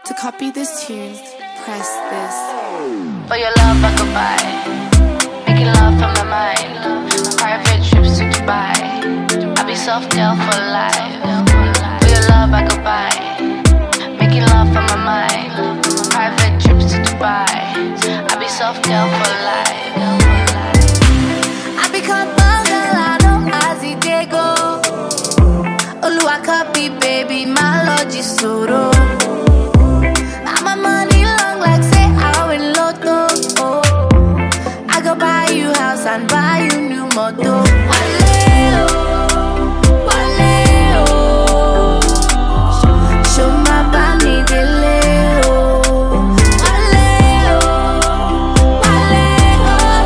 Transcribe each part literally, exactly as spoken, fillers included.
To copy this tune, press this. For your love I could buy, making love from my mind, private trips to Dubai, I'll be soft girl for life. For your love I could buy, making love from my mind, private trips to Dubai, I'll be soft girl for life. I become a girl, I know as it dey go. Oluwa copy, baby, my lord Jisoro. My money long like say I win lotto. I go buy you house and buy you new motor. Wale oh, wale oh. Show my body dele oh. Wale oh, wale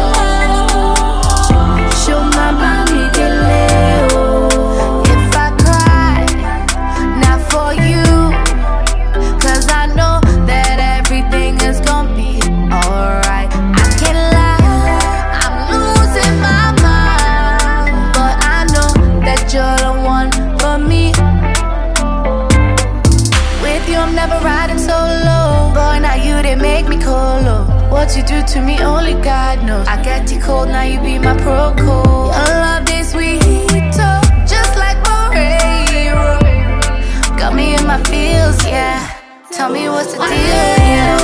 oh. Show my body dele oh. If I cry, not for you, 'cause I know that everything is gonna be alright. I can't lie, I'm losing my mind, but I know that you're the one for me. With you I'm never riding solo. Boy, now you they make me colo. What you do to me only God knows. I get you cold, now you be my pro code. Your love is sweet, oh, just like Morero. Got me in my feels, yeah. Tell me what's the deal, yeah.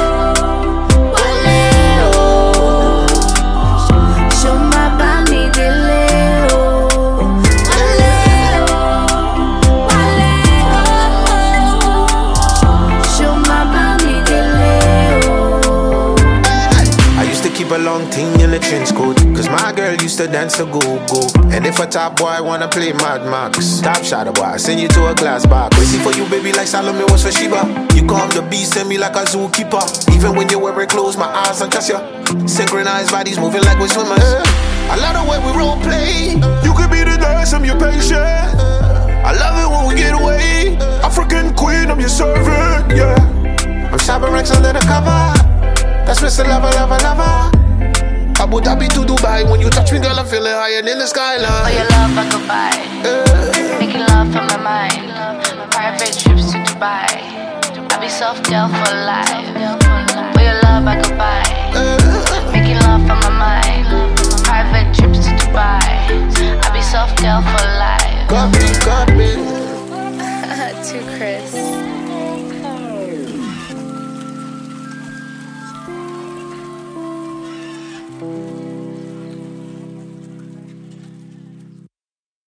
Wale oh. Show my body dele oh. Wale oh, wale oh. Show my body dele oh. I used to keep a long thing in the trench coat, 'cause my girl used to dance the go-go. And if a top boy wanna play Mad Max, top shadow boy, send you to a glass box. Waiting for you, baby, like Solomon was for Sheba. You calm the beast, send me like a zookeeper. Even when you're wearing clothes, my eyes don't trust you. Synchronized bodies moving like we're swimmers. I love the way we role play. You could be the nurse, I'm your patient. I love it when we get away. African queen, I'm your servant, yeah. I'm shopping Rex under the cover. That's Mister Lover, Lover, Lover. Abu Dhabi to Dubai. When you touch me, girl, I'm feeling higher than the skyline. For your love I could buy, Yeah. making love from my mind, private trips to Dubai, I'll be soft girl for life. For your love I could buy, making love from my mind, private trips to Dubai, I'll be soft girl for life. Got me, got me. To Chris.